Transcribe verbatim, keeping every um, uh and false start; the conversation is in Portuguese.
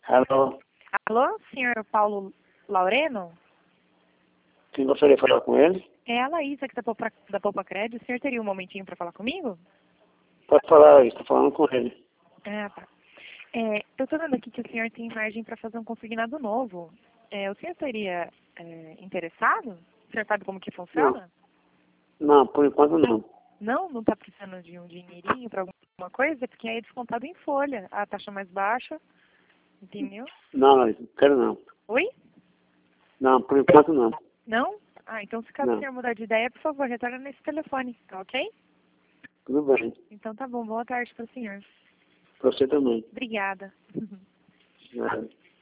Alô? Alô, senhor Paulo Laureno? Quem gostaria de falar com ele? É a Laís aqui da Poupa, da Poupa Crédito. O senhor teria um momentinho para falar comigo? Pode falar, estou falando com ele. Ah, tá. É, eu estou vendo aqui que o senhor tem margem para fazer um consignado novo. É, o senhor estaria é, interessado? O senhor sabe como que funciona? Não, por enquanto não. Não? Não está precisando de um dinheirinho para alguma coisa? Porque aí é descontado em folha. A taxa mais baixa. Entendeu? Não, Laís, não quero não. Oi? Não, por enquanto não. Não? Ah, então se caso Não. o senhor mudar de ideia, por favor, retorne nesse telefone, tá ok? Tudo bem. Então tá bom. Boa tarde para o senhor. Pra você também. Obrigada. É.